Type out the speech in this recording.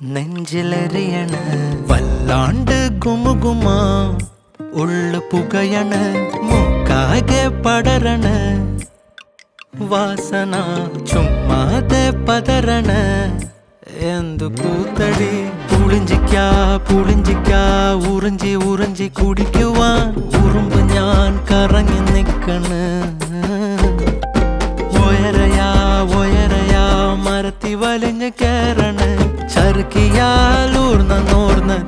നെഞ്ചിലെറിയണ വല്ലാണ്ട് ഗുമുഗുമ ഉള്ളു പുകയണ മൂക്കാകെ പടരണ വാസന ചുമ്മാതെ പതരണ എന്തു കൂത്തടി പുളിഞ്ചിക്ക ഉറിഞ്ചി ഉറിഞ്ചി കുടിക്കുവാൻ ഉറുമ്പ് ഞാൻ കറങ്ങി നിക്കണ് ഒയരയാ മരത്തി വലിഞ്ഞ് കേറണ് ചറുക്കിയാൽ ഊർന്ന